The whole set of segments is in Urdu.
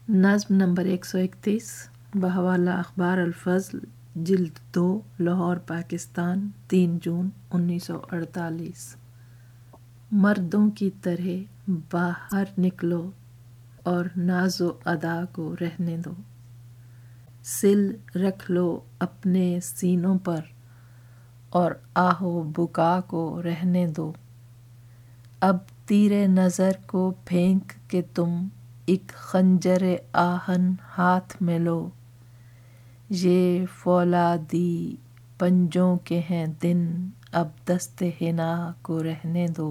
نظم نمبر 131 بحوالہ اخبار الفضل جلد 2 لاہور پاکستان 3 جون 1948۔ مردوں کی طرح باہر نکلو اور ناز و ادا کو رہنے دو، سل رکھ لو اپنے سینوں پر اور آہ و بکا کو رہنے دو۔ اب تیر نظر کو پھینک کے تم ایک خنجر آہن ہاتھ میں لو، یہ فولادی پنجوں کے ہیں دن، اب دست حنا کو رہنے دو۔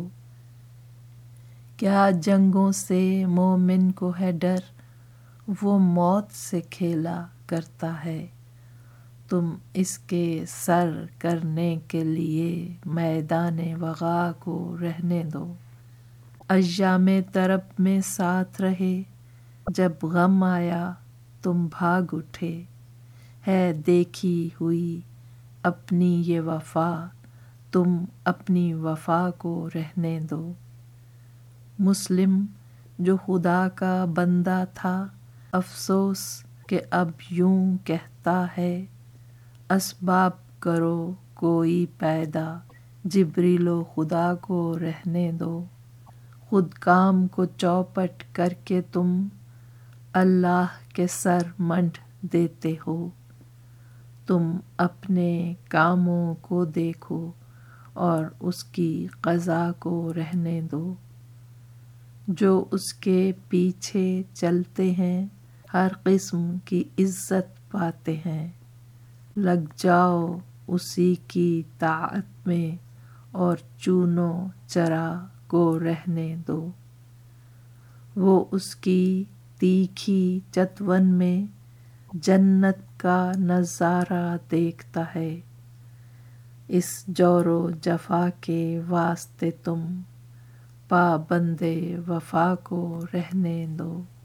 کیا جنگوں سے مومن کو ہے ڈر، وہ موت سے کھیلا کرتا ہے، تم اس کے سر کرنے کے لیے میدان وغا کو رہنے دو۔ ایام طرب میں ساتھ رہے، جب غم آیا تم بھاگ اٹھے، ہے دیکھی ہوئی اپنی یہ وفا، تم اپنی وفا کو رہنے دو۔ مسلم جو خدا کا بندہ تھا، افسوس کہ اب یوں کہتا ہے، اسباب کرو کوئی پیدا، جبریل و خدا کو رہنے دو۔ خود کام کو چوپٹ کر کے تم اللہ کے سر منڈھ دیتے ہو، تم اپنے کاموں کو دیکھو اور اس کی قضا کو رہنے دو۔ جو اس کے پیچھے چلتے ہیں ہر قسم کی عزت پاتے ہیں، لگ جاؤ اسی کی طاعت میں اور چونو چرا کو رہنے دو۔ وہ اس کی تیکھی چتون میں جنت کا نظارہ دیکھتا ہے، اس جور و جفا کے واسطے تم پابند وفا کو رہنے دو۔